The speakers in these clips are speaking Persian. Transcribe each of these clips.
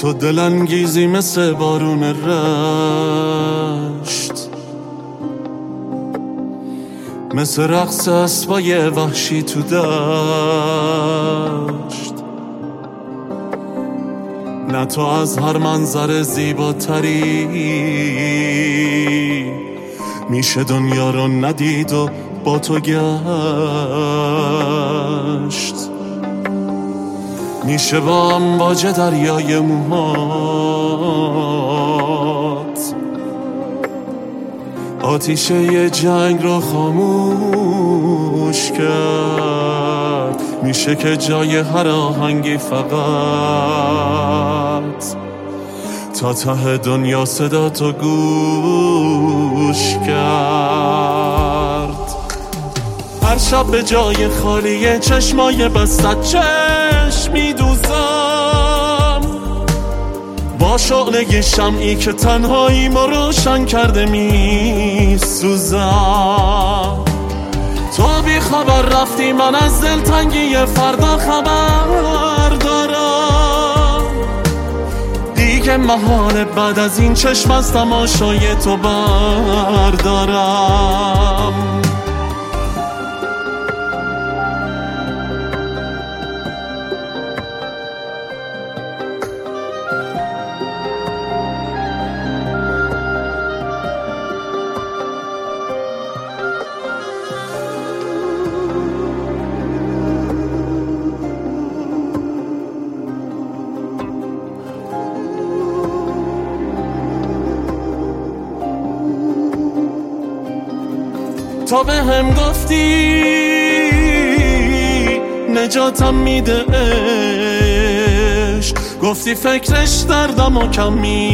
تو دلانگیزی مثل بارون رشت، مثل رقص اسبای وحشی تو دشت. نه تو از هر منظر زیباتری میشه دنیا رو ندید و با تو گشت. میشه با امواج دریای موهات آتیشه یه جنگ رو خاموش کرد. میشه که جای هر آهنگی فقط تا ته دنیا صدا تو گوش کرد. هر شب به جای خالی چشمای بستت چشم میدوزم، با شعله شمعی که تنهایی ما روشن کرده میسوزم. تو بی خبر رفتی، من از دلتنگی فردا خبر دارم. دیگه محاله بعد از این چشم از تماشای تو بردارم. تا به هم گفتی نجاتم میده عشق، گفتی فکرش دردمو کم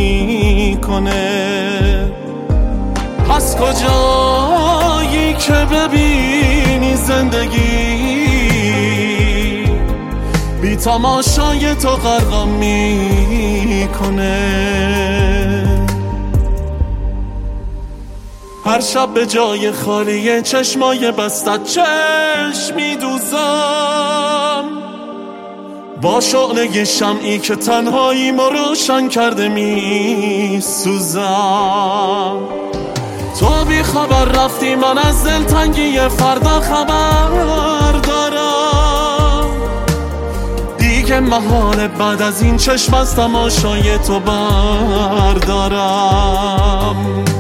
میکنه. پس کجایی که ببینی زندگی بی تماشای تو غرقم میکنه. هر شب به جای خالی چشمای بستت چشم میدوزم، با شعله شمعی که تنهایی ما روشن کرده میسوزم. تو بی خبر رفتی، من از دلتنگی فردا خبر دارم. دیگه محاله بعد از این چشم از تماشای تو بردارم.